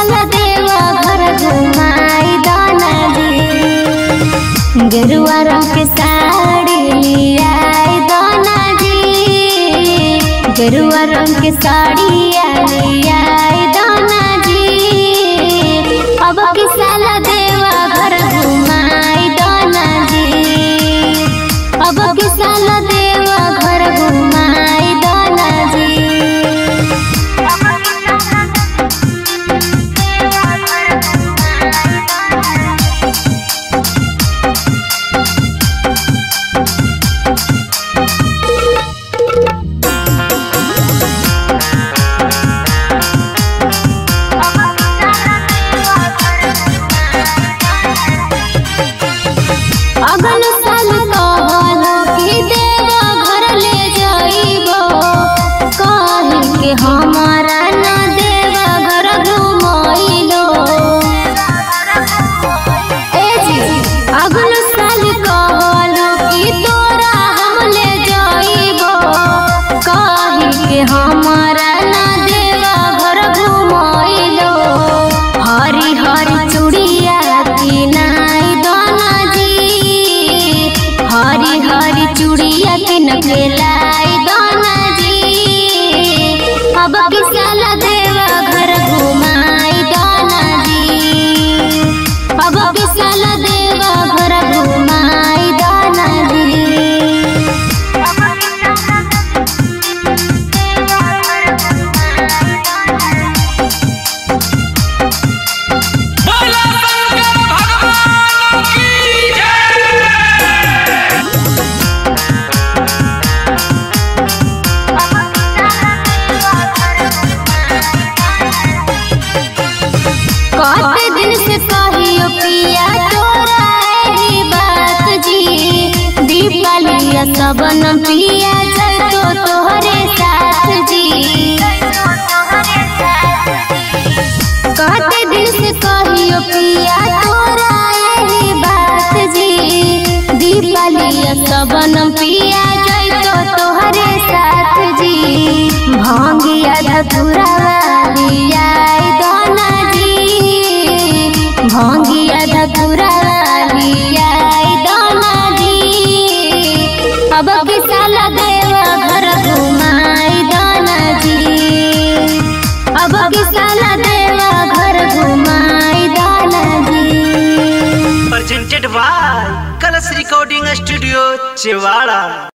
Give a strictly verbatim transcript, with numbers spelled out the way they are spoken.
साल देवा घर घुमाई दाना जी। गेरुआ रंग के साड़ी लियाई दाना जी। गेरुआ रंग के साड़ी लियाई दाना जी। अब की साल देवा घर घुमाई दाना जी। अब की साल देवा घर घुमाई दाना जी। अगल साल कहलो कि देवा घर ले जाइबो, कहि के हमारा न देवा घर घुमाइलो। ए जी अगल साल कहलो कि तोरा हम ले जाइबो, कहि के हमारा न देवा घर घुमाइलो। हरी हरी चूड़िया किनाई दाना जी। हरी हरी चूड़िया किन के लाई दाना जी। अब की साल देवा घर घुमाई दाना जी। अब की साल देवा घर घुमाई दाना जी। बोला शंकर भगवान की जय। कते दिन से कहियो पिया तोरा एही बात जी। दीपावलिया सबन पिया चलतो तोहरे साथ जी। कते दिन से कहियो पिया तोरा एही बात जी। दीपावलिया सबन पिया चलतो तोहरे साथ जी। भांगिया धतुरा लिया दाना जी। भांगिया धतुरा लिया दाना जी। अब की साल देवा घर घुमाई दाना जी। अब की साल देवा घर घुमाई दाना जी। Presented by Colors Recording Studio, Chewala।